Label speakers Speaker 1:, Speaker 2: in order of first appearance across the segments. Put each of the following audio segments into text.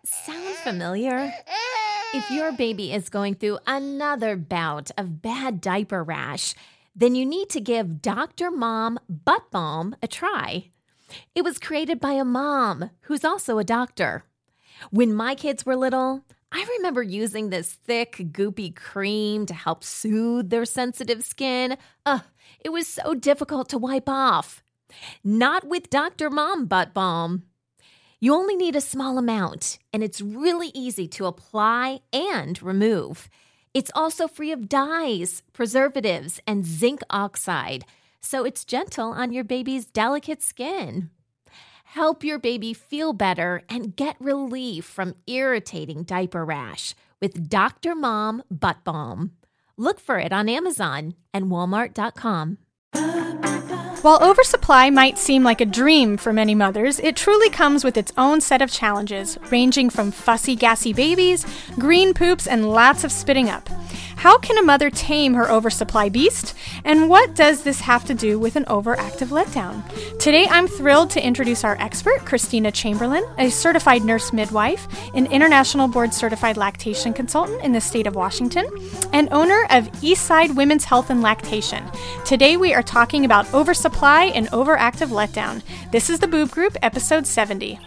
Speaker 1: Sound familiar? If your baby is going through another bout of bad diaper rash, then you need to give Dr. Mom Butt Balm a try. It was created by a mom who's also a doctor. When my kids were little, I remember using this thick, goopy cream to help soothe their sensitive skin. It was so difficult to wipe off. Not with Dr. Mom Butt Balm. You only need a small amount, and it's really easy to apply and remove. It's also free of dyes, preservatives, and zinc oxide, so it's gentle on your baby's delicate skin. Help your baby feel better and get relief from irritating diaper rash with Dr. Mom Butt Balm. Look for it on Amazon and Walmart.com.
Speaker 2: While oversupply might seem like a dream for many mothers, it truly comes with its own set of challenges, ranging from fussy, gassy babies, green poops, and lots of spitting up. How can a mother tame her oversupply beast? And what does this have to do with an overactive letdown? Today, I'm thrilled to introduce our expert, Christina Chamberlain, a certified nurse midwife, an international board-certified lactation consultant in the state of Washington, and owner of Eastside Women's Health and Lactation. Today, we are talking about oversupply and overactive letdown. This is the Boob Group, episode 70.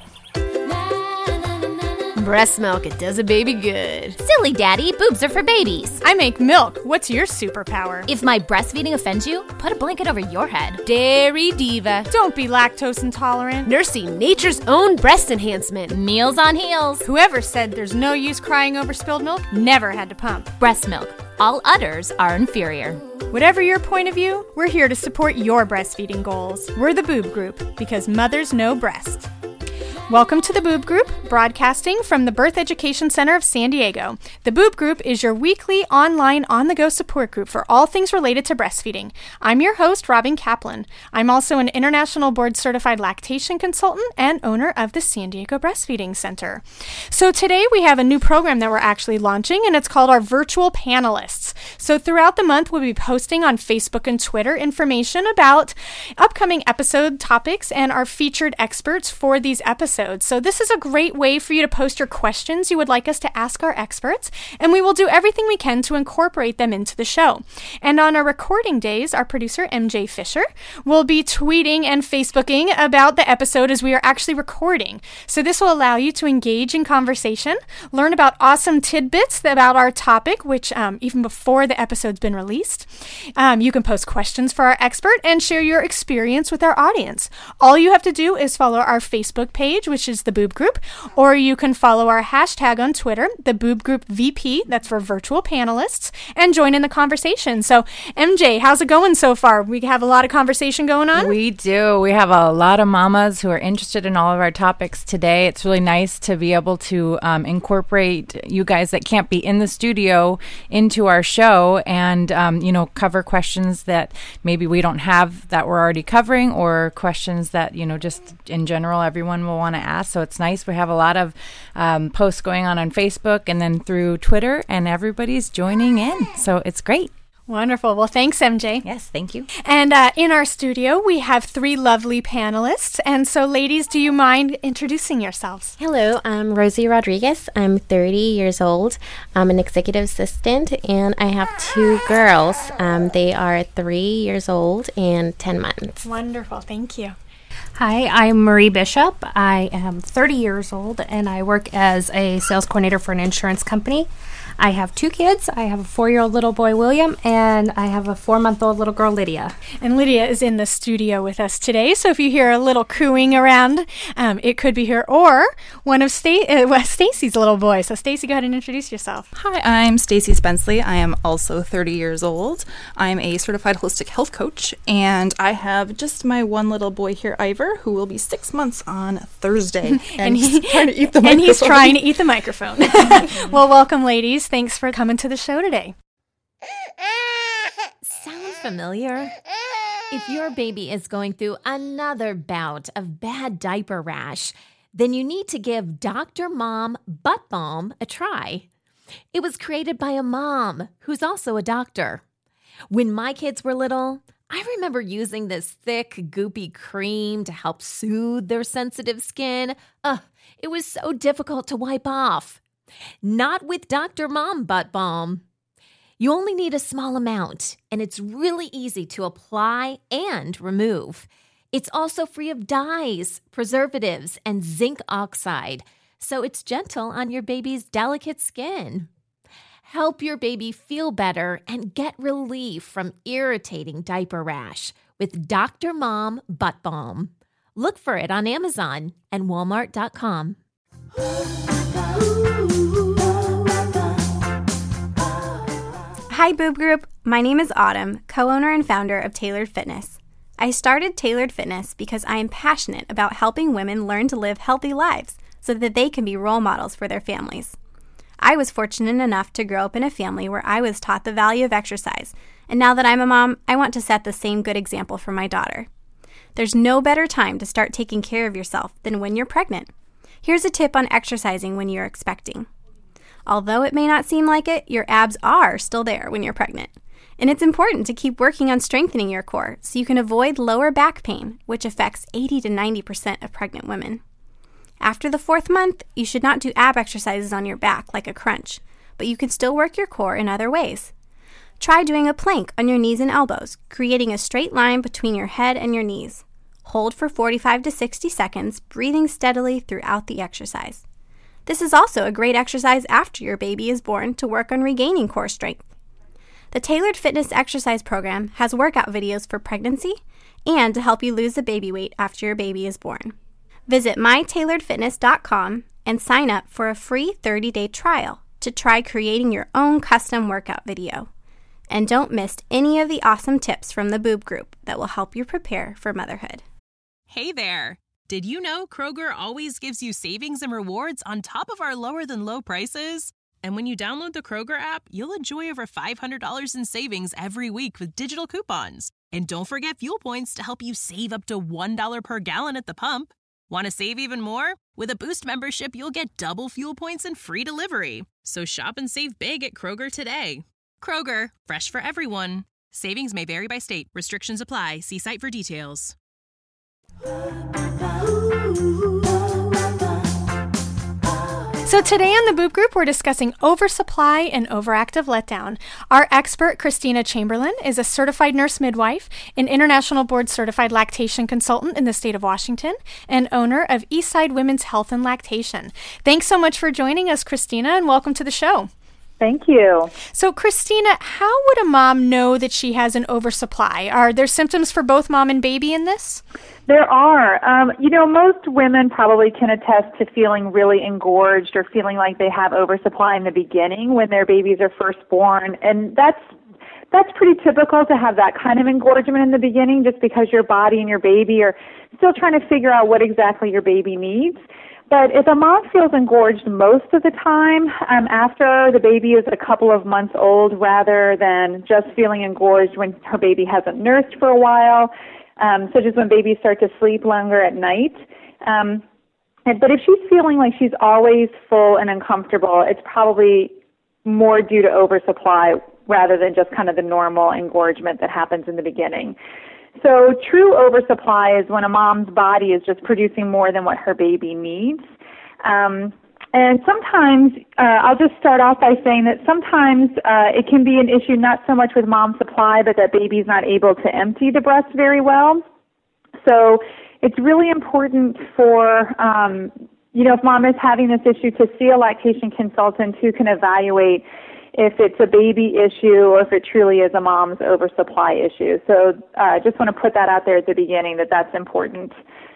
Speaker 3: Breast milk, it does a baby good.
Speaker 1: Silly daddy, boobs are for babies.
Speaker 2: I make milk. What's your superpower?
Speaker 1: If my breastfeeding offends you, put a blanket over your head.
Speaker 3: Dairy diva.
Speaker 2: Don't be lactose intolerant.
Speaker 3: Nursing nature's own breast enhancement.
Speaker 1: Meals on heels.
Speaker 2: Whoever said there's no use crying over spilled milk never had to pump.
Speaker 1: Breast milk. All others are inferior.
Speaker 2: Whatever your point of view, we're here to support your breastfeeding goals. We're the Boob Group, because mothers know breast. Welcome to the Boob Group, broadcasting from the Birth Education Center of San Diego. The Boob Group is your weekly online on-the-go support group for all things related to breastfeeding. I'm your host, Robin Kaplan. I'm also an international board-certified lactation consultant and owner of the San Diego Breastfeeding Center. So today we have a new program that we're actually launching, and it's called our Virtual Panelists. So throughout the month, we'll be posting on Facebook and Twitter information about upcoming episode topics and our featured experts for these episodes. So this is a great way for you to post your questions you would like us to ask our experts, and we will do everything we can to incorporate them into the show. And on our recording days, our producer, MJ Fisher, will be tweeting and Facebooking about the episode as we are actually recording. So this will allow you to engage in conversation, learn about awesome tidbits about our topic, which even before the episode's been released. You can post questions for our expert and share your experience with our audience. All you have to do is follow our Facebook page, which is the Boob Group, or you can follow our hashtag on Twitter, the Boob Group VP, that's for virtual panelists, and join in the conversation. So, MJ, how's it going so far? We have a lot of conversation going on?
Speaker 4: We do. We have a lot of mamas who are interested in all of our topics today. It's really nice to be able to incorporate you guys that can't be in the studio into our show and, cover questions that maybe we don't have that we're already covering, or questions that, just in general everyone will want to ask. So it's nice. We have a lot of posts going on Facebook and then through Twitter, and everybody's joining in. So it's great.
Speaker 2: Wonderful. Well, thanks, MJ.
Speaker 4: Yes, thank you.
Speaker 2: And in our studio, we have three lovely panelists. And so, ladies, do you mind introducing yourselves?
Speaker 5: Hello, I'm Rosie Rodriguez. I'm 30 years old. I'm an executive assistant, and I have two girls. They are 3 years old and 10 months.
Speaker 2: Wonderful. Thank you.
Speaker 6: Hi, I'm Marie Bishop. I am 30 years old, and I work as a sales coordinator for an insurance company. I have two kids. I have a 4-year-old little boy, William, and I have a 4-month-old little girl, Lydia.
Speaker 2: And Lydia is in the studio with us today, so if you hear a little cooing around, it could be her or one of Stacy's little boys. So Stacy, go ahead and introduce yourself.
Speaker 7: Hi, I'm Stacy Spenceley. I am also 30 years old. I'm a certified holistic health coach, and I have just my one little boy here, Ivor, who will be 6 months on Thursday.
Speaker 2: And he's
Speaker 7: trying to eat the microphone.
Speaker 2: And he's trying to eat the microphone. Well, welcome, ladies. Thanks for coming to the show today.
Speaker 1: Sound familiar? If your baby is going through another bout of bad diaper rash, then you need to give Dr. Mom Butt Balm a try. It was created by a mom who's also a doctor. When my kids were little, I remember using this thick, goopy cream to help soothe their sensitive skin. It was so difficult to wipe off. Not with Dr. Mom Butt Balm. You only need a small amount, and it's really easy to apply and remove. It's also free of dyes, preservatives, and zinc oxide, so it's gentle on your baby's delicate skin. Help your baby feel better and get relief from irritating diaper rash with Dr. Mom Butt Balm. Look for it on Amazon and Walmart.com.
Speaker 8: Hi, Boob Group. My name is Autumn, co-owner and founder of Tailored Fitness. I started Tailored Fitness because I am passionate about helping women learn to live healthy lives so that they can be role models for their families. I was fortunate enough to grow up in a family where I was taught the value of exercise, and now that I'm a mom, I want to set the same good example for my daughter. There's no better time to start taking care of yourself than when you're pregnant. Here's a tip on exercising when you're expecting. Although it may not seem like it, your abs are still there when you're pregnant. And it's important to keep working on strengthening your core so you can avoid lower back pain, which affects 80 to 90% of pregnant women. After the 4th month, you should not do ab exercises on your back like a crunch, but you can still work your core in other ways. Try doing a plank on your knees and elbows, creating a straight line between your head and your knees. Hold for 45 to 60 seconds, breathing steadily throughout the exercise. This is also a great exercise after your baby is born to work on regaining core strength. The Tailored Fitness Exercise Program has workout videos for pregnancy and to help you lose the baby weight after your baby is born. Visit mytailoredfitness.com and sign up for a free 30-day trial to try creating your own custom workout video. And don't miss any of the awesome tips from the Boob Group that will help you prepare for motherhood.
Speaker 9: Hey there! Did you know Kroger always gives you savings and rewards on top of our lower-than-low prices? And when you download the Kroger app, you'll enjoy over $500 in savings every week with digital coupons. And don't forget fuel points to help you save up to $1 per gallon at the pump. Want to save even more? With a Boost membership, you'll get double fuel points and free delivery. So shop and save big at Kroger today. Kroger, fresh for everyone. Savings may vary by state. Restrictions apply. See site for details.
Speaker 2: So today on the Boob Group, we're discussing oversupply and overactive letdown. Our expert, Christina Chamberlain, is a certified nurse midwife, an international board-certified lactation consultant in the state of Washington, and owner of Eastside Women's Health and Lactation. Thanks so much for joining us, Christina, and welcome to the show.
Speaker 10: Thank you.
Speaker 2: So, Christina, how would a mom know that she has an oversupply? Are there symptoms for both mom and baby in this?
Speaker 10: There are. Most women probably can attest to feeling really engorged or feeling like they have oversupply in the beginning when their babies are first born. And that's pretty typical to have that kind of engorgement in the beginning just because your body and your baby are still trying to figure out what exactly your baby needs. But if a mom feels engorged most of the time after the baby is a couple of months old rather than just feeling engorged when her baby hasn't nursed for a while, such as when babies start to sleep longer at night. But if she's feeling like she's always full and uncomfortable, it's probably more due to oversupply rather than just kind of the normal engorgement that happens in the beginning. So true oversupply is when a mom's body is just producing more than what her baby needs. And sometimes, I'll just start off by saying that sometimes it can be an issue not so much with mom supply, but that baby's not able to empty the breast very well. So it's really important for, if mom is having this issue, to see a lactation consultant who can evaluate if it's a baby issue or if it truly is a mom's oversupply issue. So I just want to put that out there at the beginning, that that's important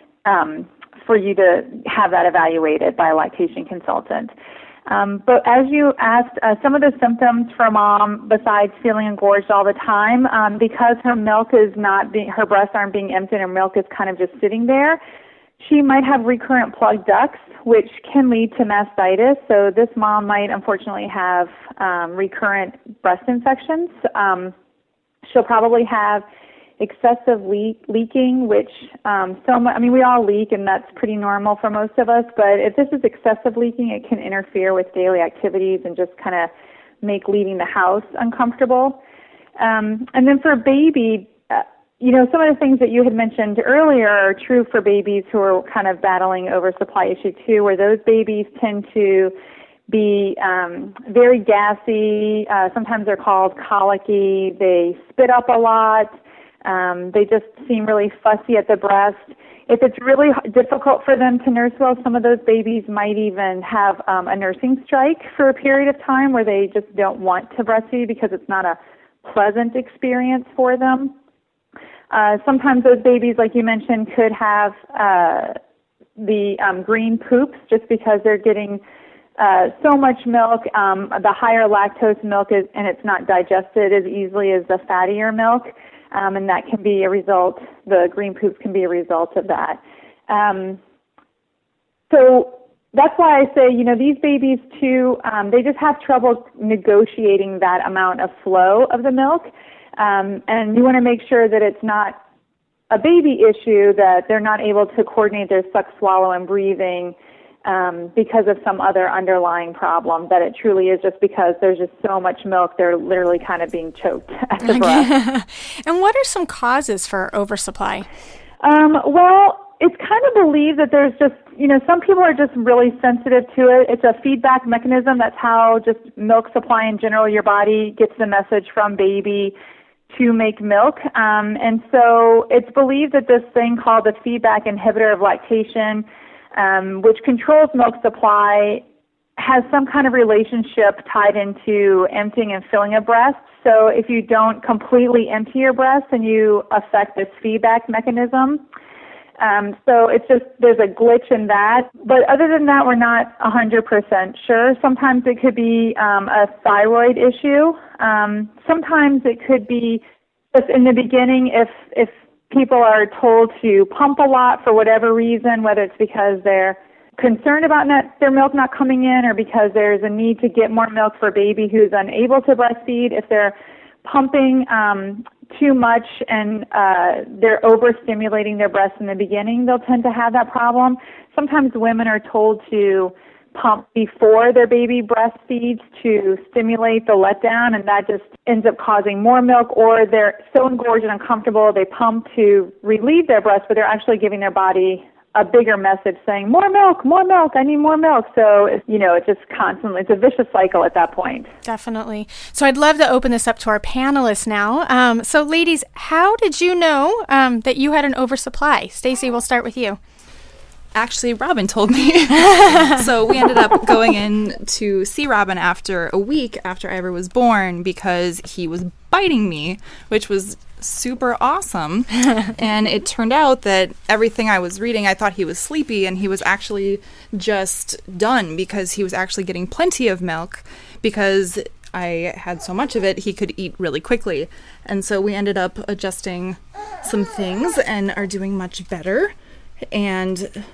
Speaker 10: for you to have that evaluated by a lactation consultant. But as you asked, some of the symptoms for mom, besides feeling engorged all the time, because her milk is her breasts aren't being emptied, her milk is kind of just sitting there, she might have recurrent plugged ducts, which can lead to mastitis. So this mom might unfortunately have recurrent breast infections. She'll probably have excessive leaking, which we all leak, and that's pretty normal for most of us. But if this is excessive leaking, it can interfere with daily activities and just kind of make leaving the house uncomfortable. And then for a baby, some of the things that you had mentioned earlier are true for babies who are kind of battling oversupply issue too, where those babies tend to be very gassy. Sometimes they're called colicky. They spit up a lot. They just seem really fussy at the breast. If it's really difficult for them to nurse well, some of those babies might even have a nursing strike for a period of time where they just don't want to breastfeed because it's not a pleasant experience for them. Sometimes those babies, like you mentioned, could have the green poops just because they're getting so much milk. The higher lactose milk and it's not digested as easily as the fattier milk. And that can be a result, the green poops can be a result of that. So that's why I say, these babies too, they just have trouble negotiating that amount of flow of the milk. And you want to make sure that it's not a baby issue, that they're not able to coordinate their suck, swallow, and breathing because of some other underlying problem, that it truly is just because there's just so much milk, they're literally kind of being choked at the breast.
Speaker 2: And what are some causes for oversupply?
Speaker 10: Well, it's kind of believed that there's just, some people are just really sensitive to it. It's a feedback mechanism. That's how just milk supply in general, your body gets the message from baby to make milk. And so it's believed that this thing called the feedback inhibitor of lactation, which controls milk supply, has some kind of relationship tied into emptying and filling a breast. So if you don't completely empty your breast, then you affect this feedback mechanism. So it's just, there's a glitch in that. But other than that, we're not 100% sure. Sometimes it could be a thyroid issue. Sometimes it could be just in the beginning if people are told to pump a lot for whatever reason, whether it's because they're concerned about their milk not coming in or because there's a need to get more milk for a baby who's unable to breastfeed. If they're pumping too much and they're overstimulating their breasts in the beginning, they'll tend to have that problem. Sometimes women are told to pump before their baby breastfeeds to stimulate the letdown, and that just ends up causing more milk, or they're so engorged and uncomfortable they pump to relieve their breast, but they're actually giving their body a bigger message saying, more milk, I need more milk. So, it's just constantly, it's a vicious cycle at that point.
Speaker 2: Definitely. So I'd love to open this up to our panelists now. So ladies, how did you know that you had an oversupply? Stacy, we'll start with you.
Speaker 7: Actually, Robin told me. So we ended up going in to see Robin after a week after Ivor was born because he was biting me, which was super awesome. And it turned out that everything I was reading, I thought he was sleepy, and he was actually just done because he was actually getting plenty of milk because I had so much of it, he could eat really quickly. And so we ended up adjusting some things and are doing much better. And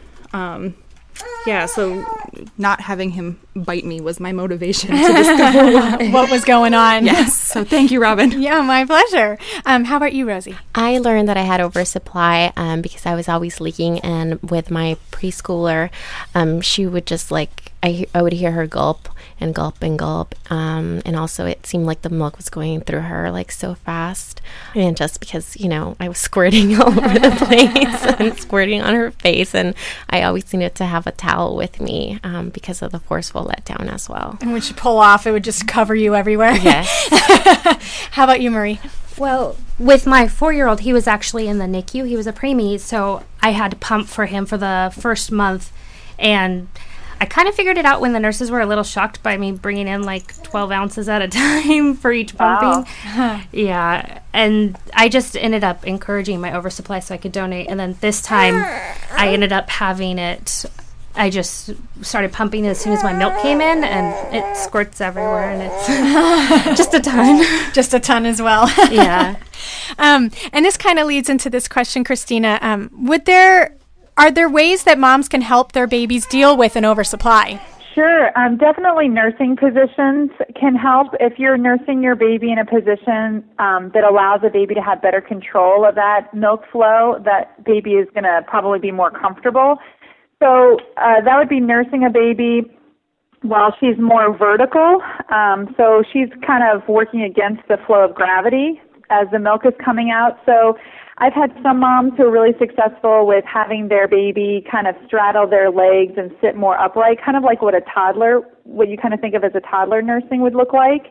Speaker 7: so not having him bite me was my motivation to discover
Speaker 2: what was going on.
Speaker 7: Yes. So thank you, Robin.
Speaker 2: Yeah, my pleasure. How about you, Rosie?
Speaker 5: I learned that I had oversupply because I was always leaking, and with my preschooler, she would just I would hear her gulp and gulp and gulp, and also it seemed like the milk was going through her so fast, and just because I was squirting all over the place and squirting on her face, and I always needed to have a towel with me because of the forceful letdown as well.
Speaker 2: And when she pull off, it would just cover you everywhere.
Speaker 5: Yes.
Speaker 2: How about you, Marie?
Speaker 6: Well, with my 4-year-old, he was actually in the NICU. He was a preemie, so I had to pump for him for the first month, and I kind of figured it out when the nurses were a little shocked by me bringing in 12 ounces at a time for each pumping. Wow. Yeah, and I just ended up encouraging my oversupply so I could donate. And then this time, I ended up having it. I just started pumping as soon as my milk came in, and it squirts everywhere, and it's just a ton.
Speaker 2: Just a ton as well.
Speaker 6: Yeah.
Speaker 2: And this kind of leads into this question, Christina. Are there ways that moms can help their babies deal with an oversupply?
Speaker 10: Sure. Definitely nursing positions can help. If you're nursing your baby in a position that allows the baby to have better control of that milk flow, that baby is going to probably be more comfortable. So that would be nursing a baby while she's more vertical. So she's kind of working against the flow of gravity as the milk is coming out. So I've had some moms who are really successful with having their baby kind of straddle their legs and sit more upright, kind of like what you kind of think of as a toddler nursing would look like.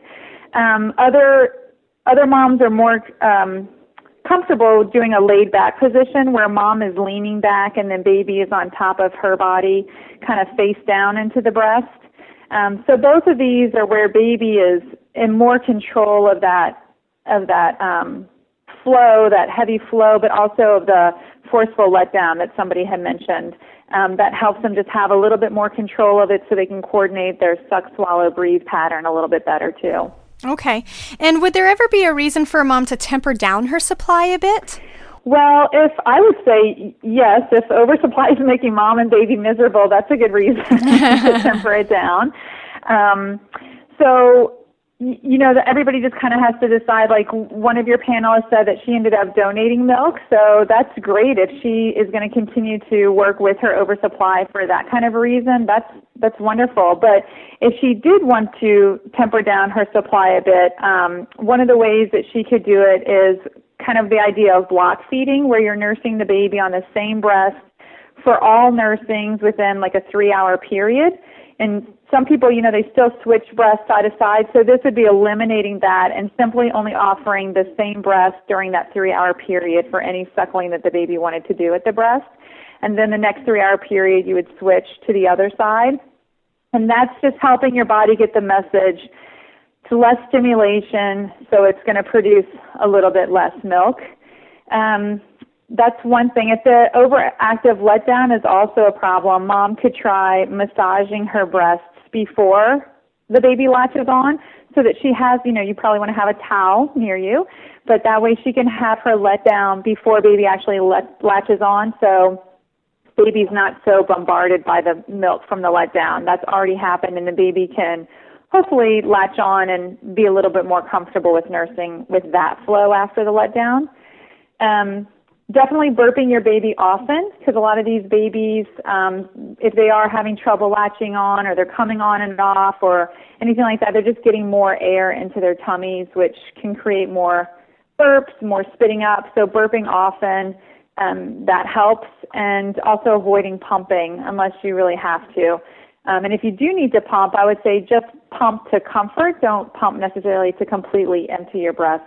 Speaker 10: Other moms are more comfortable doing a laid back position where mom is leaning back and then baby is on top of her body, kind of face down into the breast. So both of these are where baby is in more control of that flow, that heavy flow, but also of the forceful letdown that somebody had mentioned. That helps them just have a little bit more control of it so they can coordinate their suck, swallow, breathe pattern a little bit better too.
Speaker 2: Okay. And would there ever be a reason for a mom to temper down her supply a bit?
Speaker 10: Well, I would say yes. If oversupply is making mom and baby miserable, that's a good reason to temper it down. Everybody just kind of has to decide, like one of your panelists said that she ended up donating milk, so that's great. If she is going to continue to work with her oversupply for that kind of a reason, that's wonderful. But if she did want to temper down her supply a bit, one of the ways that she could do it is kind of the idea of block feeding, where you're nursing the baby on the same breast for all nursings within like a 3-hour period. And some people, they still switch breasts side to side, so this would be eliminating that and simply only offering the same breast during that 3-hour period for any suckling that the baby wanted to do at the breast. And then the next 3-hour period, you would switch to the other side. And that's just helping your body get the message to less stimulation, so it's going to produce a little bit less milk. That's one thing. If the overactive letdown is also a problem, mom could try massaging her breasts before the baby latches on so that she has, you probably want to have a towel near you, but that way she can have her let down before baby actually latches on, so baby's not so bombarded by the milk from the letdown. That's already happened, and the baby can hopefully latch on and be a little bit more comfortable with nursing with that flow after the letdown. Definitely burping your baby often, because a lot of these babies, if they are having trouble latching on or they're coming on and off or anything like that, they're just getting more air into their tummies, which can create more burps, more spitting up. So burping often, that helps, and also avoiding pumping unless you really have to. And if you do need to pump, I would say just pump to comfort. Don't pump necessarily to completely empty your breasts.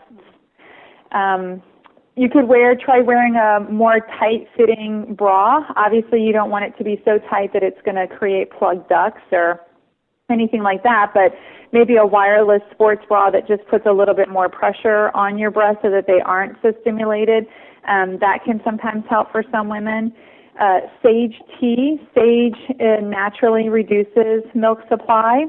Speaker 10: You could try wearing a more tight-fitting bra. Obviously, you don't want it to be so tight that it's going to create plugged ducts or anything like that, but maybe a wireless sports bra that just puts a little bit more pressure on your breasts so that they aren't so stimulated. That can sometimes help for some women. Sage tea. Sage naturally reduces milk supply.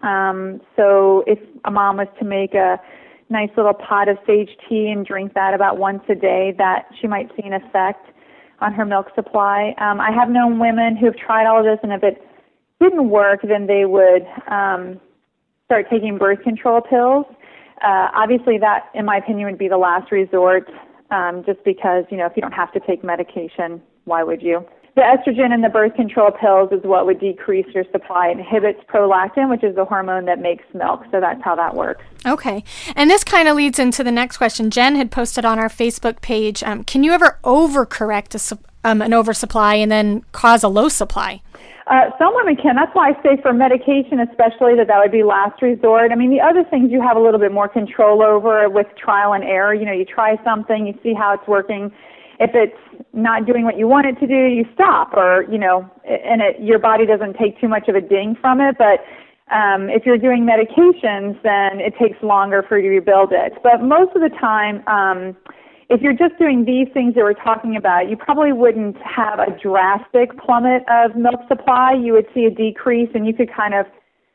Speaker 10: So if a mom was to make a nice little pot of sage tea and drink that about once a day, that she might see an effect on her milk supply. I have known women who've tried all of this, and if it didn't work, then they would start taking birth control pills. Obviously, that, in my opinion, would be the last resort, just because, if you don't have to take medication, why would you? The estrogen in the birth control pills is what would decrease your supply. It inhibits prolactin, which is the hormone that makes milk. So that's how that works.
Speaker 2: Okay. And this kind of leads into the next question. Jen had posted on our Facebook page, can you ever overcorrect an oversupply and then cause a low supply?
Speaker 10: Some women can. That's why I say for medication especially that would be last resort. I mean, the other things you have a little bit more control over with trial and error. You try something, you see how it's working. If it's not doing what you want it to do, you stop, or, your body doesn't take too much of a ding from it. But if you're doing medications, then it takes longer for you to rebuild it. But most of the time, if you're just doing these things that we're talking about, you probably wouldn't have a drastic plummet of milk supply. You would see a decrease, and you could kind of,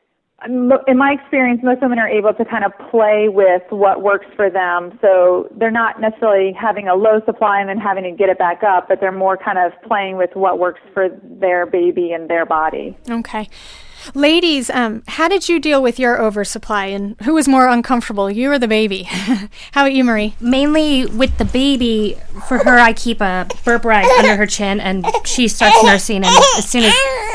Speaker 10: in my experience, most women are able to kind of play with what works for them. So they're not necessarily having a low supply and then having to get it back up, but they're more kind of playing with what works for their baby and their body.
Speaker 2: Okay. Ladies, how did you deal with your oversupply, and who was more uncomfortable, you or the baby? How about you, Marie?
Speaker 6: Mainly with the baby. For her, I keep a burp rag under her chin, and she starts nursing, and as soon as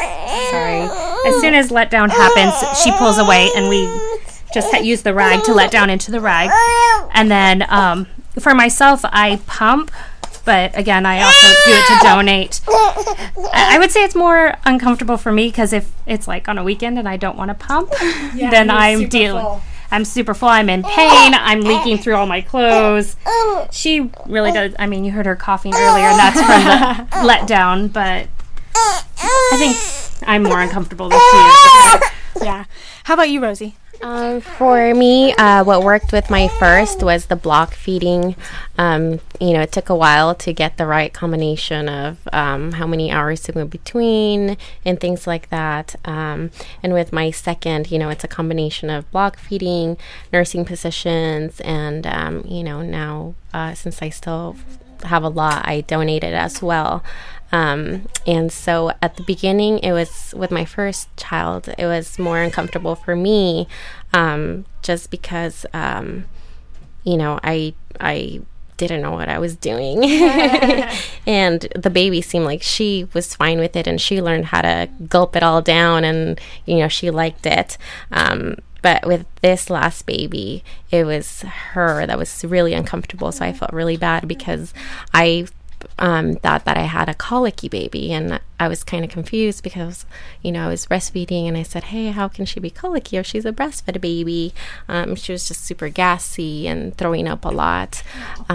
Speaker 6: letdown happens, she pulls away, and we just use the rag to let down into the rag. And then for myself, I pump But again, I also do it to donate. I would say it's more uncomfortable for me because if it's like on a weekend and I don't want to pump, then I'm dealing. I'm super full. I'm in pain. I'm leaking through all my clothes. She really does. I mean, you heard her coughing earlier, and that's from the letdown. But I think I'm more uncomfortable than she is.
Speaker 2: Yeah. How about you, Rosie?
Speaker 5: For me, what worked with my first was the block feeding. It took a while to get the right combination of how many hours to go between and things like that. And with my second, it's a combination of block feeding, nursing positions, and, now since I still have a lot, I donated as well. And so at the beginning, it was with my first child, it was more uncomfortable for me, just because, I didn't know what I was doing. And the baby seemed like she was fine with it, and she learned how to gulp it all down, and, she liked it. But with this last baby, it was her that was really uncomfortable. So I felt really bad because I thought that I had a colicky baby, and I was kind of confused because, I was breastfeeding, and I said, hey, how can she be colicky if she's a breastfed baby? She was just super gassy and throwing up a lot,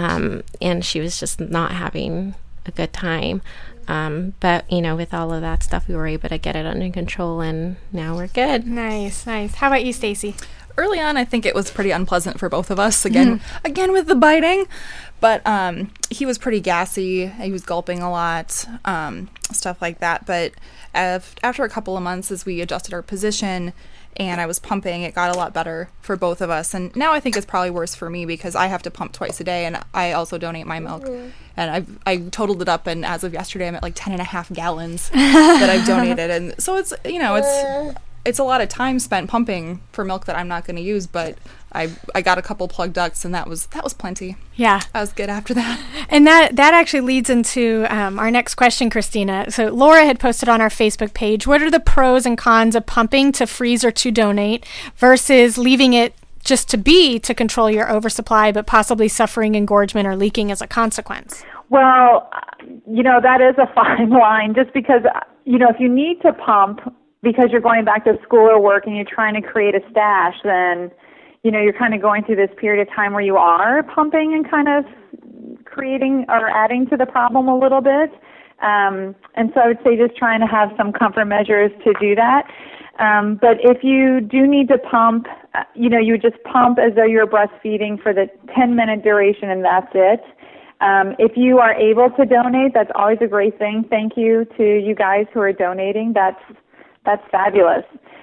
Speaker 5: and she was just not having a good time. But, with all of that stuff, we were able to get it under control, and now we're good.
Speaker 2: Nice. How about you, Stacy?
Speaker 7: Early on, I think it was pretty unpleasant for both of us. Again with the biting. But he was pretty gassy. He was gulping a lot, stuff like that. But after a couple of months, as we adjusted our position and I was pumping, it got a lot better for both of us. And now I think it's probably worse for me because I have to pump twice a day, and I also donate my milk. And I totaled it up, and as of yesterday, I'm at like 10.5 gallons that I've donated. And so it's, it's a lot of time spent pumping for milk that I'm not going to use, but I got a couple plug ducts, and that was plenty.
Speaker 2: Yeah.
Speaker 7: I was good after that.
Speaker 2: And that actually leads into our next question, Christina. So Laura had posted on our Facebook page, what are the pros and cons of pumping to freeze or to donate versus leaving it just to control your oversupply, but possibly suffering engorgement or leaking as a consequence?
Speaker 10: Well, that is a fine line, just because, if you need to pump because you're going back to school or work and you're trying to create a stash, then, you're kind of going through this period of time where you are pumping and kind of creating or adding to the problem a little bit. And so I would say just trying to have some comfort measures to do that. But if you do need to pump, you would just pump as though you were breastfeeding for the 10-minute duration, and that's it. If you are able to donate, that's always a great thing. Thank you to you guys who are donating. That's fabulous.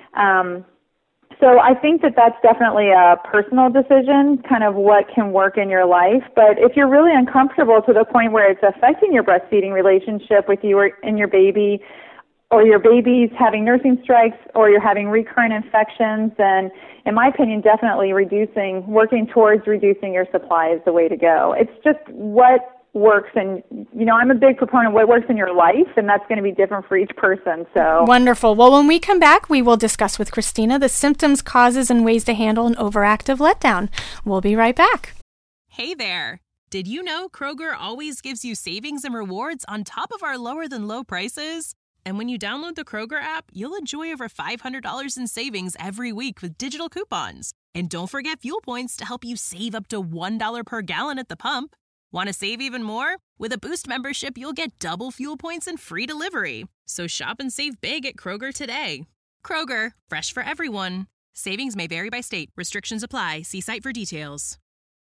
Speaker 10: So I think that's definitely a personal decision, kind of what can work in your life. But if you're really uncomfortable to the point where it's affecting your breastfeeding relationship with you and your baby, or your baby's having nursing strikes, or you're having recurrent infections, then in my opinion, definitely working towards reducing your supply is the way to go. It's just what works, and I'm a big proponent of what works in your life, and that's going to be different for each person. So
Speaker 2: wonderful. Well, when we come back, we will discuss with Christina the symptoms, causes, and ways to handle an overactive letdown. We'll be right back.
Speaker 9: Hey there. Did you know Kroger always gives you savings and rewards on top of our lower than low prices? And when you download the Kroger app, you'll enjoy over $500 in savings every week with digital coupons. And don't forget fuel points to help you save up to $1 per gallon at the pump. Want to save even more? With a Boost membership, you'll get double fuel points and free delivery. So shop and save big at Kroger today. Kroger, fresh for everyone. Savings may vary by state. Restrictions apply. See site for details.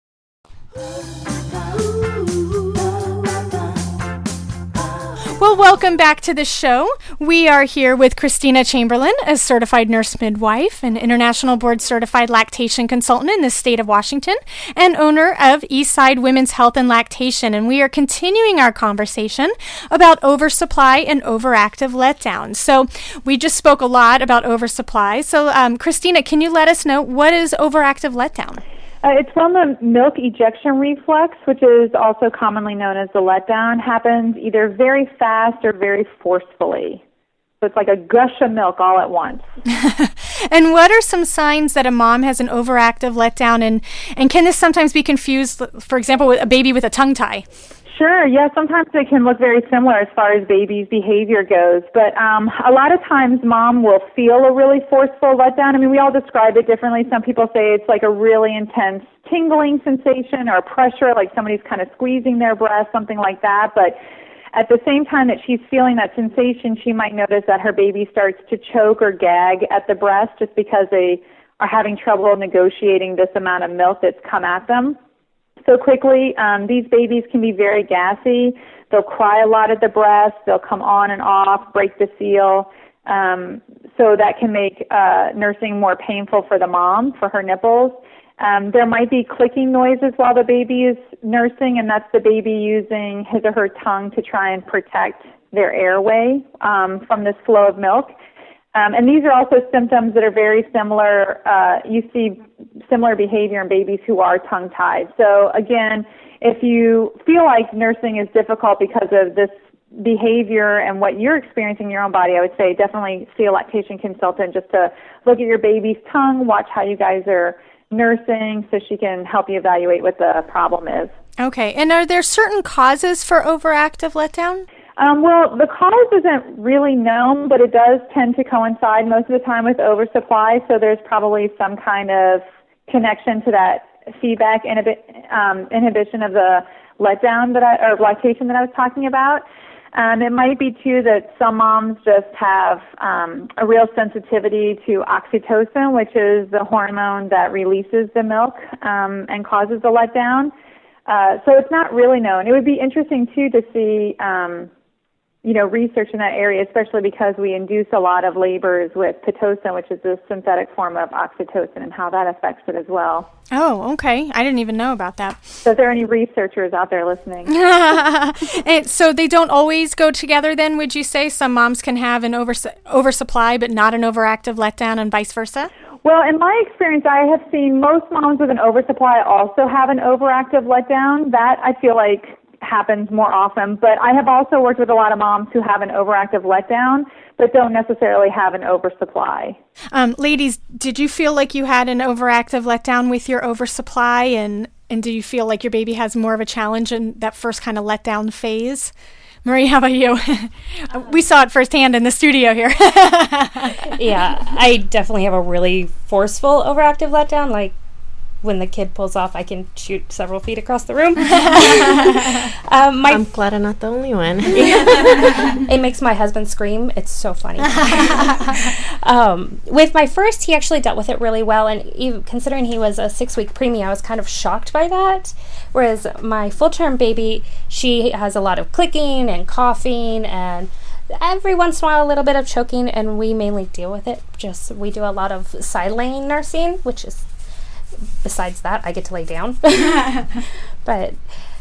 Speaker 2: Well, welcome back to the show. We are here with Christina Chamberlain, a certified nurse midwife, an international board certified lactation consultant in the state of Washington, and owner of Eastside Women's Health and Lactation. And we are continuing our conversation about oversupply and overactive letdown. So we just spoke a lot about oversupply. So Christina, can you let us know what is overactive letdown?
Speaker 10: It's when the milk ejection reflex, which is also commonly known as the letdown, happens either very fast or very forcefully. So it's like a gush of milk all at once.
Speaker 2: And what are some signs that a mom has an overactive letdown? And can this sometimes be confused, for example, with a baby with a tongue tie?
Speaker 10: Sure, yeah, sometimes they can look very similar as far as baby's behavior goes, but a lot of times mom will feel a really forceful letdown. I mean, we all describe it differently. Some people say it's like a really intense tingling sensation or pressure, like somebody's kind of squeezing their breast, something like that, but at the same time that she's feeling that sensation, she might notice that her baby starts to choke or gag at the breast just because they are having trouble negotiating this amount of milk that's come at them so quickly. These babies can be very gassy. They'll cry a lot at the breast. They'll come on and off, break the seal. So that can make nursing more painful for the mom, for her nipples. There might be clicking noises while the baby is nursing, and that's the baby using his or her tongue to try and protect their airway from this flow of milk. And these are also symptoms that are very similar. You see similar behavior in babies who are tongue-tied. So again, if you feel like nursing is difficult because of this behavior and what you're experiencing in your own body, I would say definitely see a lactation consultant just to look at your baby's tongue, watch how you guys are nursing so she can help you evaluate what the problem is.
Speaker 2: Okay. And are there certain causes for overactive letdown?
Speaker 10: Well, the cause isn't really known, but it does tend to coincide most of the time with oversupply, so there's probably some kind of connection to that feedback inhibition of the letdown or lactation that I was talking about. It might be, too, that some moms just have a real sensitivity to oxytocin, which is the hormone that releases the milk and causes the letdown. So it's not really known. It would be interesting, too, to see research in that area, especially because we induce a lot of labors with Pitocin, which is a synthetic form of oxytocin, and how that affects it as well.
Speaker 2: Oh, okay. I didn't even know about that.
Speaker 10: So if there are any researchers out there listening.
Speaker 2: And so they don't always go together then, would you say? Some moms can have an oversupply but not an overactive letdown and vice versa?
Speaker 10: Well, in my experience, I have seen most moms with an oversupply also have an overactive letdown. That I feel like happens more often, but I have also worked with a lot of moms who have an overactive letdown but don't necessarily have an oversupply.
Speaker 2: Ladies, did you feel like you had an overactive letdown with your oversupply, and do you feel like your baby has more of a challenge in that first kind of letdown phase? Marie, how about you? We saw it firsthand in the studio here.
Speaker 11: Yeah, I definitely have a really forceful overactive letdown, like when the kid pulls off, I can shoot several feet across the room.
Speaker 5: I'm glad I'm not the only one.
Speaker 11: It makes my husband scream. It's so funny. With my first, he actually dealt with it really well, and even considering he was a 6-week preemie, I was kind of shocked by that. Whereas my full-term baby, she has a lot of clicking and coughing and every once in a while a little bit of choking, and we mainly deal with it. We do a lot of side-laying nursing, which is, besides that, I get to lay down. But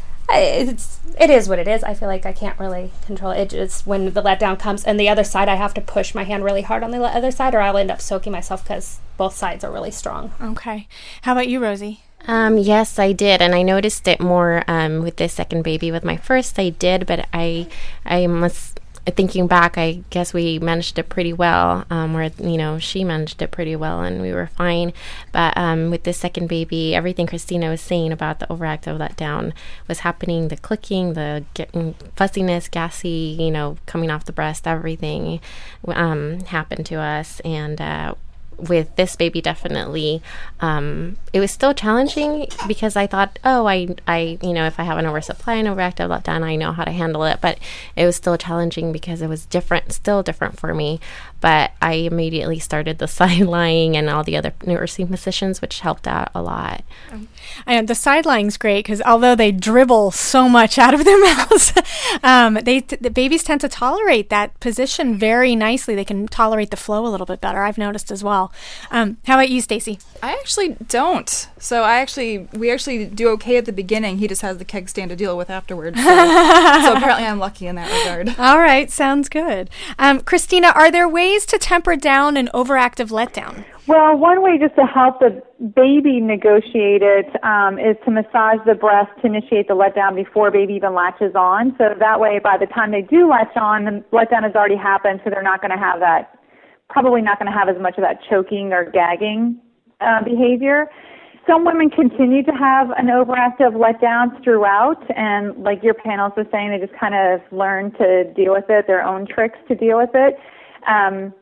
Speaker 11: it is what it is. I feel like I can't really control it. Just when the letdown comes, and the other side, I have to push my hand really hard on the other side, or I'll end up soaking myself because both sides are really strong.
Speaker 2: Okay. How about you, Rosie?
Speaker 5: Yes, I did, and I noticed it more with this second baby. With my first, I did, but I must. Thinking back, I guess we managed it pretty well, she managed it pretty well and we were fine. But with this second baby, everything Christina was saying about the overactive letdown was happening. The clicking, the fussiness, gassy, coming off the breast, everything happened to us. And with this baby, definitely, it was still challenging because I thought, if I have an oversupply and overactive letdown, I know how to handle it. But it was still challenging because it was still different for me. But I immediately started the side lying and all the other nursing positions, which helped out a lot.
Speaker 2: And the side lying's great because although they dribble so much out of their mouths, the babies tend to tolerate that position very nicely. They can tolerate the flow a little bit better, I've noticed as well. How about you, Stacy?
Speaker 7: I actually don't. So we actually do okay at the beginning. He just has the keg stand to deal with afterwards. So apparently I'm lucky in that regard.
Speaker 2: All right, sounds good. Christina, are there ways to temper down an overactive letdown?
Speaker 10: Well, one way just to help the baby negotiate it is to massage the breast to initiate the letdown before baby even latches on. So that way, by the time they do latch on, the letdown has already happened, so they're not going to have probably not going to have as much of that choking or gagging behavior. some women continue to have an overactive letdown throughout, and like your panelists was saying, they just kind of learn to deal with it, their own tricks to deal with it. And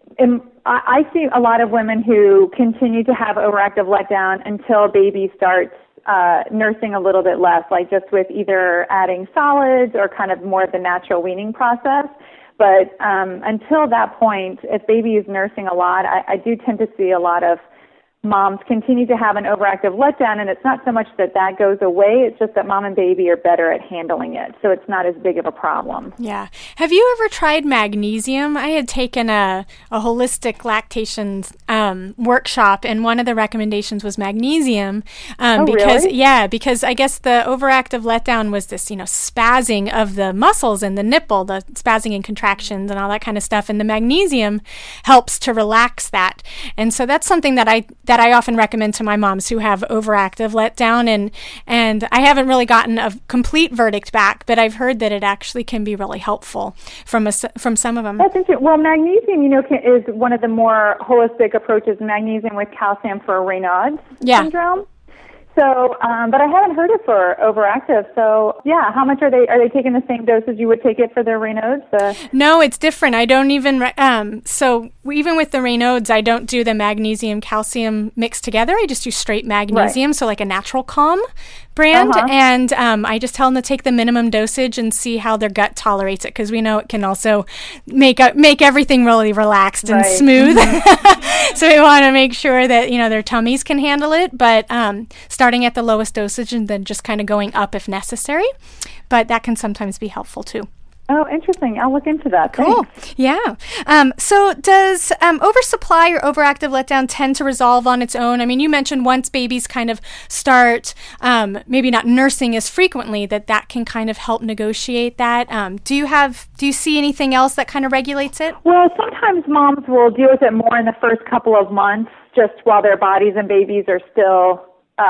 Speaker 10: I see a lot of women who continue to have overactive letdown until baby starts nursing a little bit less, like just with either adding solids or kind of more of the natural weaning process. But until that point, if baby is nursing a lot, I do tend to see a lot of moms continue to have an overactive letdown, and it's not so much that that goes away, it's just that mom and baby are better at handling it, so it's not as big of a problem.
Speaker 2: Yeah. Have you ever tried magnesium? I had taken a holistic lactation workshop, and one of the recommendations was magnesium. Because
Speaker 10: really?
Speaker 2: Yeah, because I guess the overactive letdown was this, spazzing of the muscles and the nipple, the spazzing and contractions and all that kind of stuff, and the magnesium helps to relax that. And so that's something that I often recommend to my moms who have overactive letdown, and I haven't really gotten a complete verdict back, but I've heard that it actually can be really helpful from some of them.
Speaker 10: That's interesting. Well, magnesium, is one of the more holistic approaches, magnesium with calcium for Raynaud's syndrome. So, but I haven't heard it for overactive. So, yeah, how much are they taking the same doses you would take it for their Raynaud's?
Speaker 2: No, it's different. I don't even, so even with the Raynaud's, I don't do the magnesium calcium mixed together. I just do straight magnesium, so like a Natural Calm brand, and I just tell them to take the minimum dosage and see how their gut tolerates it, because we know it can also make everything really relaxed and smooth. So we want to make sure that their tummies can handle it, but starting at the lowest dosage and then just kind of going up if necessary, but that can sometimes be helpful too.
Speaker 10: Oh, interesting. I'll look into that.
Speaker 2: Cool.
Speaker 10: Thanks.
Speaker 2: Yeah. So does oversupply or overactive letdown tend to resolve on its own? I mean, you mentioned once babies kind of start maybe not nursing as frequently, that can kind of help negotiate that. Do you see anything else that kind of regulates it?
Speaker 10: Well, sometimes moms will deal with it more in the first couple of months, just while their bodies and babies are still,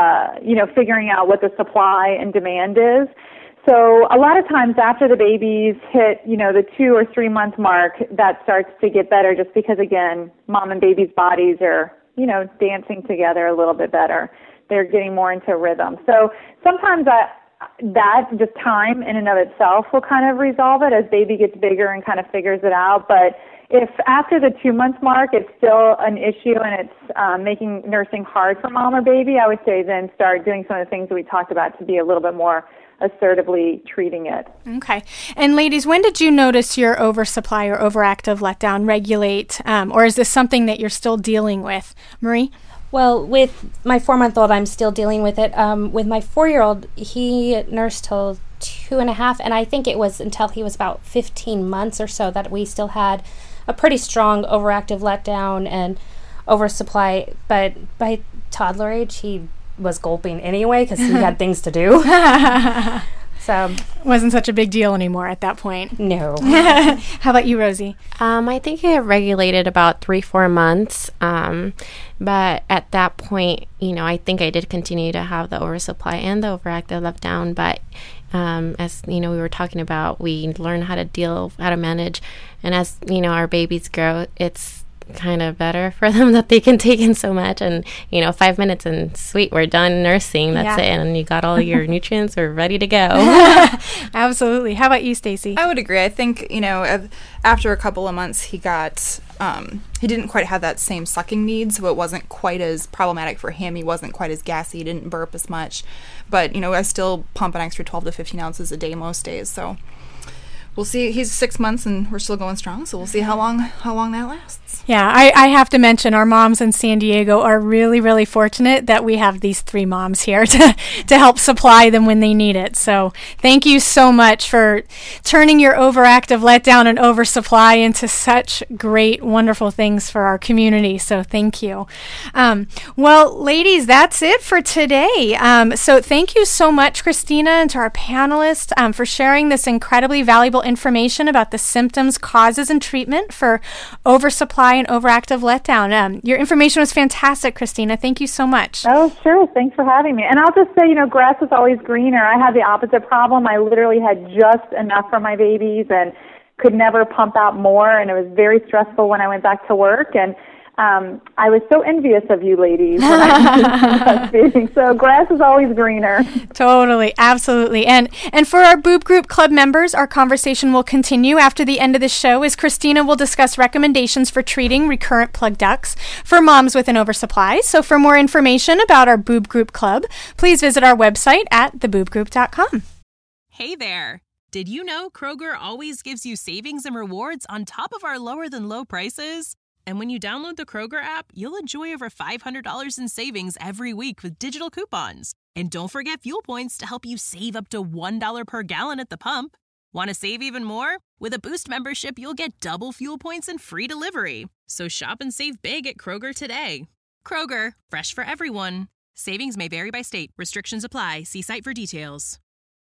Speaker 10: figuring out what the supply and demand is. So a lot of times after the babies hit, the 2 or 3 month mark, that starts to get better just because, again, mom and baby's bodies are, dancing together a little bit better. They're getting more into rhythm. So sometimes that just time in and of itself will kind of resolve it as baby gets bigger and kind of figures it out. But if after the 2 month mark it's still an issue and it's making nursing hard for mom or baby, I would say then start doing some of the things that we talked about to be a little bit more assertively treating it.
Speaker 2: Okay. And ladies, when did you notice your oversupply or overactive letdown regulate? Or is this something that you're still dealing with? Marie?
Speaker 11: Well, with my 4-month-old, I'm still dealing with it. With my 4-year-old, he nursed till 2.5, and I think it was until he was about 15 months or so that we still had a pretty strong overactive letdown and oversupply. But by toddler age, he was gulping anyway because he had things to do. So
Speaker 2: it wasn't such a big deal anymore at that point.
Speaker 11: No.
Speaker 2: How about you, Rosie?
Speaker 5: I think it regulated about 3-4 months. But at that point, I think I did continue to have the oversupply and the overactive letdown. But as we were talking about, we learn how to manage. And as our babies grow, it's kind of better for them that they can take in so much, and 5 minutes and sweet, we're done nursing, that's it, and you got all your nutrients, we're ready to go.
Speaker 2: Absolutely. How about you, Stacy?
Speaker 7: I would agree. I think after a couple of months he got he didn't quite have that same sucking need, so it wasn't quite as problematic for him. He wasn't quite as gassy, he didn't burp as much, but I still pump an extra 12 to 15 ounces a day most days, so we'll see. He's 6 months and we're still going strong, so we'll see how long that lasts.
Speaker 2: Yeah, I have to mention our moms in San Diego are really, really fortunate that we have these 3 moms here to help supply them when they need it. So thank you so much for turning your overactive letdown and oversupply into such great, wonderful things for our community. So thank you. Well, ladies, that's it for today. So thank you so much, Christina, and to our panelists for sharing this incredibly valuable information about the symptoms, causes, and treatment for oversupply and overactive letdown. Your information was fantastic, Christina. Thank you so much.
Speaker 10: Oh, sure. Thanks for having me. And I'll just say, grass is always greener. I had the opposite problem. I literally had just enough for my babies and could never pump out more, and it was very stressful when I went back to work. And I was so envious of you ladies when I was breastfeeding. So grass is always greener.
Speaker 2: Totally, absolutely. And for our Boob Group Club members, our conversation will continue after the end of the show as Christina will discuss recommendations for treating recurrent plug ducts for moms with an oversupply. So for more information about our Boob Group Club, please visit our website at theboobgroup.com.
Speaker 9: Hey there! Did you know Kroger always gives you savings and rewards on top of our lower-than-low prices? And when you download the Kroger app, you'll enjoy over $500 in savings every week with digital coupons. And don't forget fuel points to help you save up to $1 per gallon at the pump. Want to save even more? With a Boost membership, you'll get double fuel points and free delivery. So shop and save big at Kroger today. Kroger, fresh for everyone. Savings may vary by state. Restrictions apply. See site for details.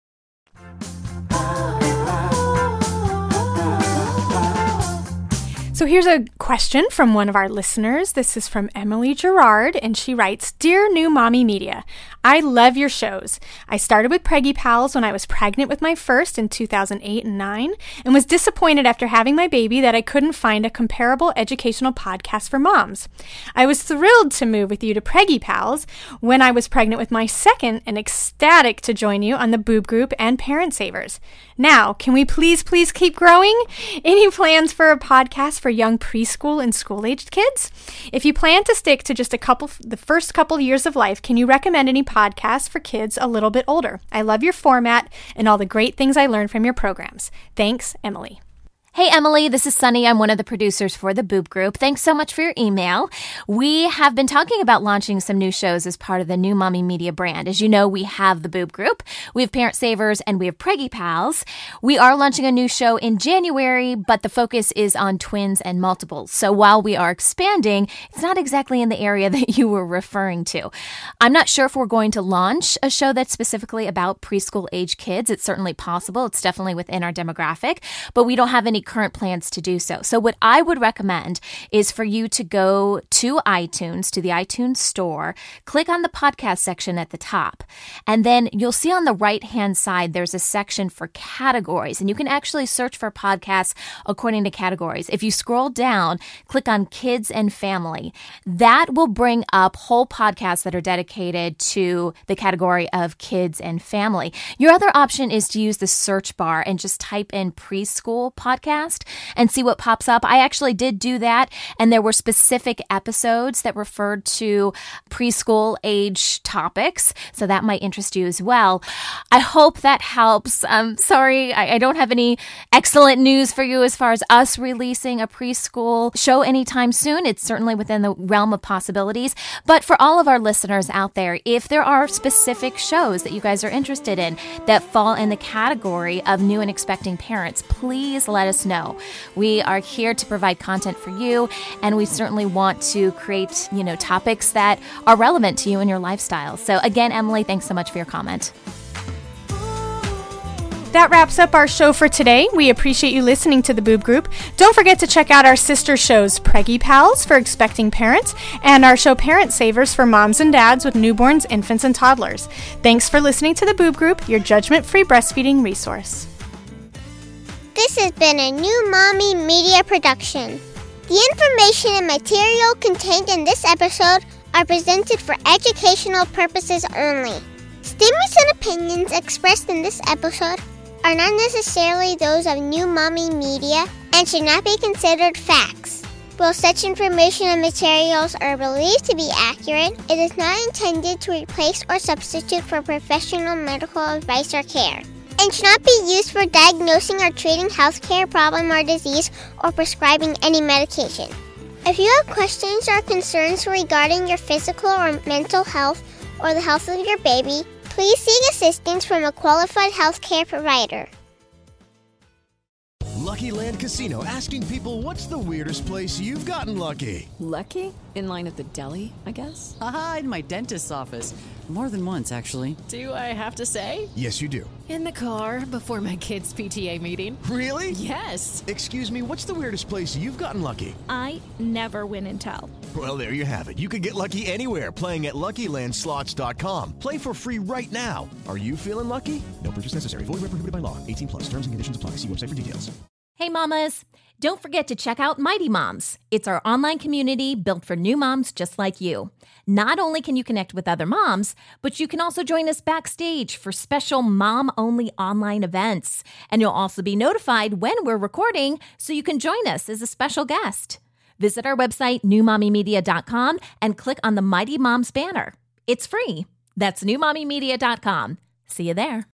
Speaker 2: So here's a question from one of our listeners. This is from Emily Gerard, and she writes, Dear New Mommy Media, I love your shows. I started with Preggy Pals when I was pregnant with my first in 2008 and 2009, and was disappointed after having my baby that I couldn't find a comparable educational podcast for moms. I was thrilled to move with you to Preggy Pals when I was pregnant with my second and ecstatic to join you on the Boob Group and Parent Savers. Now, can we please keep growing? Any plans for a podcast for young preschool and school-aged kids? If you plan to stick to just the first couple years of life, can you recommend any podcasts for kids a little bit older? I love your format and all the great things I learned from your programs. Thanks, Emily.
Speaker 1: Hey, Emily, this is Sunny. I'm one of the producers for the Boob Group. Thanks so much for your email. We have been talking about launching some new shows as part of the New Mommy Media brand. As you know, we have the Boob Group, we have Parent Savers, and we have Preggy Pals. We are launching a new show in January, but the focus is on twins and multiples. So while we are expanding, it's not exactly in the area that you were referring to. I'm not sure if we're going to launch a show that's specifically about preschool age kids. It's certainly possible. It's definitely within our demographic, but we don't have any current plans to do so. So what I would recommend is for you to go to iTunes, to the iTunes store, click on the podcast section at the top, and then you'll see on the right-hand side there's a section for categories, and you can actually search for podcasts according to categories. If you scroll down, click on Kids and Family. That will bring up whole podcasts that are dedicated to the category of kids and family. Your other option is to use the search bar and just type in preschool podcast and see what pops up. I actually did do that, and there were specific episodes that referred to preschool age topics, so that might interest you as well. I hope that helps. Sorry, I don't have any excellent news for you as far as us releasing a preschool show anytime soon. It's certainly within the realm of possibilities, but for all of our listeners out there, if there are specific shows that you guys are interested in that fall in the category of new and expecting parents, please let us know. We are here to provide content for you, and we certainly want to create, topics that are relevant to you and your lifestyle. So again, Emily, thanks so much for your comment.
Speaker 2: That wraps up our show for today. We appreciate you listening to the Boob Group. Don't forget to check out our sister shows, Preggy Pals for expecting parents, and our show Parent Savers for moms and dads with newborns, infants, and toddlers. Thanks for listening to the Boob Group, your judgment-free breastfeeding resource.
Speaker 12: This has been a New Mommy Media production. The information and material contained in this episode are presented for educational purposes only. Statements and opinions expressed in this episode are not necessarily those of New Mommy Media and should not be considered facts. While such information and materials are believed to be accurate, it is not intended to replace or substitute for professional medical advice or care, and should not be used for diagnosing or treating healthcare problem or disease or prescribing any medication. If you have questions or concerns regarding your physical or mental health or the health of your baby, please seek assistance from a qualified healthcare provider.
Speaker 13: Lucky Land Casino, asking people, what's the weirdest place you've gotten lucky?
Speaker 14: Lucky? In line at the deli, I guess? Aha, in my dentist's office. More than once, actually.
Speaker 3: Do I have to say?
Speaker 13: Yes, you do.
Speaker 3: In the car before my kids' PTA meeting.
Speaker 13: Really?
Speaker 3: Yes.
Speaker 13: Excuse me, what's the weirdest place you've gotten lucky?
Speaker 15: I never win and tell.
Speaker 13: Well, there you have it. You can get lucky anywhere, playing at LuckyLandSlots.com. Play for free right now. Are you feeling lucky? No purchase necessary. Void where prohibited by law. 18+. Terms and conditions apply. See website for details.
Speaker 1: Hey, mamas. Don't forget to check out Mighty Moms. It's our online community built for new moms just like you. Not only can you connect with other moms, but you can also join us backstage for special mom-only online events. And you'll also be notified when we're recording, so you can join us as a special guest. Visit our website, newmommymedia.com, and click on the Mighty Moms banner. It's free. That's newmommymedia.com. See you there.